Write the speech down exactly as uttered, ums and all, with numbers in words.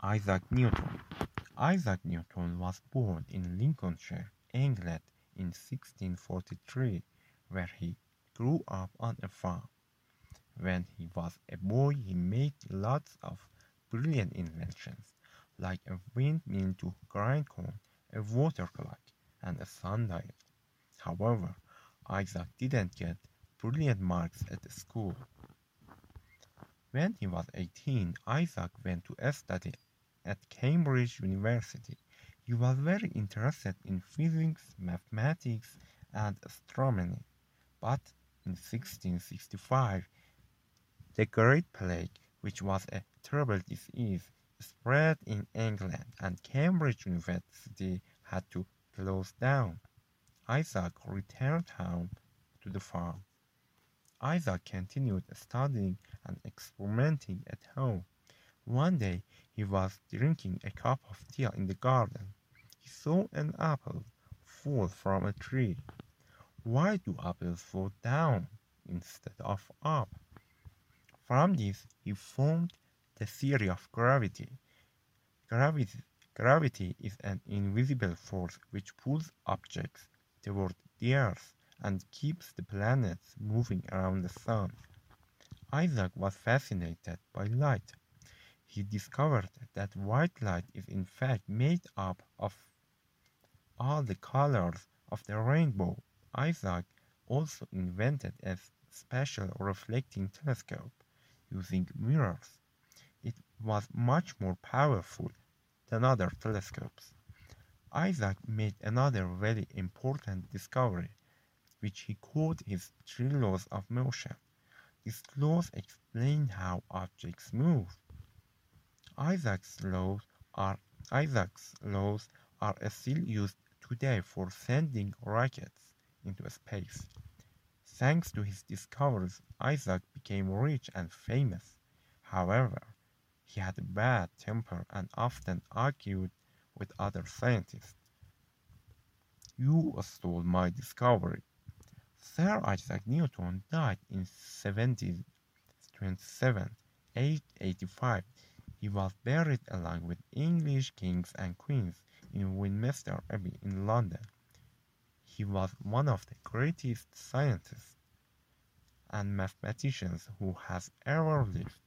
Isaac Newton. Isaac Newton was born in Lincolnshire, England in sixteen forty-three, where he grew up on a farm. When he was a boy, he made lots of brilliant inventions, like a windmill to grind corn, a water clock, and a sundial. However, Isaac didn't get brilliant marks at school. When he was eighteen, Isaac went to study at Cambridge University. He was very interested in physics, mathematics, and astronomy. But in sixteen sixty-five, the Great Plague, which was a terrible disease, spread in England, and Cambridge University had to close down. Isaac returned home to the farm. Isaac continued studying and experimenting at home. One day he was drinking a cup of tea in the garden. He saw an apple fall from a tree. Why do apples fall down instead of up? From this he formed the theory of gravity. Gravity, gravity is an invisible force which pulls objects toward the earth and keeps the planets moving around the sun. Isaac was fascinated by light. He discovered that white light is in fact made up of all the colors of the rainbow. Isaac also invented a special reflecting telescope using mirrors. It was much more powerful than other telescopes. Isaac made another very important discovery, which he called his three laws of motion. These laws explain how objects move. Isaac's laws are Isaac's laws are still used today for sending rockets into space. Thanks to his discoveries, Isaac became rich and famous. However, he had a bad temper and often argued with other scientists. You stole my discovery. Sir Isaac Newton died in seventeen twenty-seven, aged eighty-five. He was buried along with English kings and queens in Westminster Abbey in London. He was one of the greatest scientists and mathematicians who has ever lived.